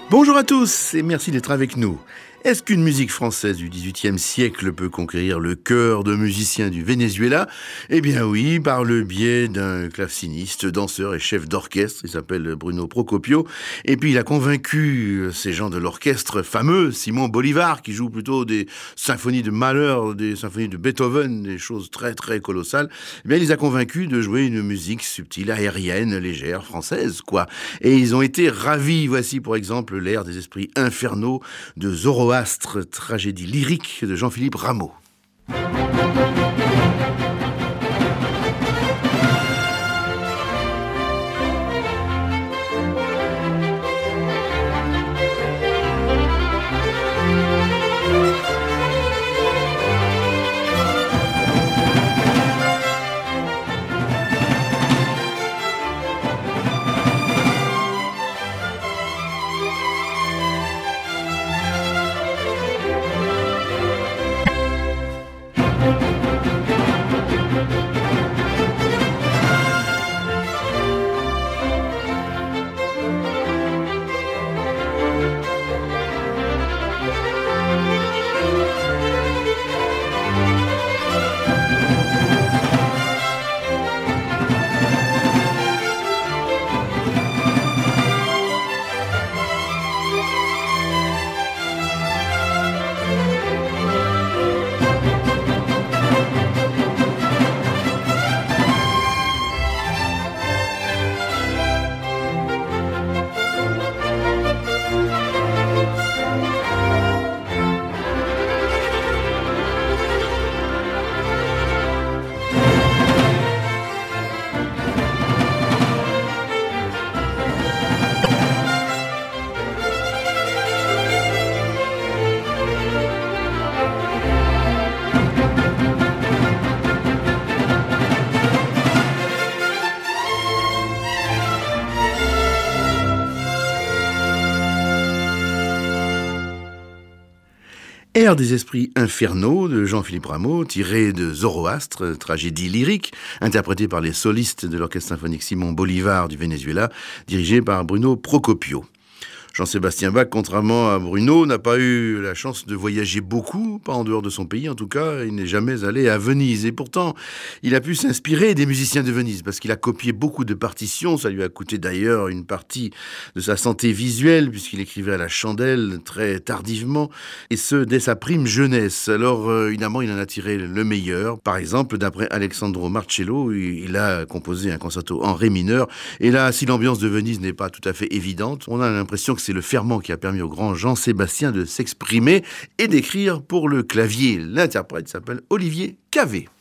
Bonjour à tous et merci d'être avec nous. Est-ce qu'une musique française du XVIIIe siècle peut conquérir le cœur de musiciens du Venezuela ? Eh bien oui, par le biais d'un claveciniste, danseur et chef d'orchestre, il s'appelle Bruno Procopio. Et puis il a convaincu ces gens de l'orchestre fameux, Simon Bolivar, qui joue plutôt des symphonies de Mahler, des symphonies de Beethoven, des choses très très colossales. Eh bien il les a convaincus de jouer une musique subtile, aérienne, légère, française, quoi. Et ils ont été ravis. Voici pour exemple l'air des esprits infernaux de Zoroastre, tragédie lyrique de Jean-Philippe Rameau. Air des esprits infernaux de Jean-Philippe Rameau, tiré de Zoroastre, tragédie lyrique, interprétée par les solistes de l'orchestre symphonique Simon Bolivar du Venezuela, dirigé par Bruno Procopio. Jean-Sébastien Bach, contrairement à Bruno, n'a pas eu la chance de voyager beaucoup, pas en dehors de son pays en tout cas, il n'est jamais allé à Venise. Et pourtant, il a pu s'inspirer des musiciens de Venise, parce qu'il a copié beaucoup de partitions, ça lui a coûté d'ailleurs une partie de sa santé visuelle, puisqu'il écrivait à la chandelle très tardivement, et ce, dès sa prime jeunesse. Alors, évidemment, il en a tiré le meilleur. Par exemple, d'après Alessandro Marcello, il a composé un concerto en ré mineur, et là, si l'ambiance de Venise n'est pas tout à fait évidente, on a l'impression que c'est le ferment qui a permis au grand Jean-Sébastien de s'exprimer et d'écrire pour le clavier. L'interprète s'appelle Olivier Cavé.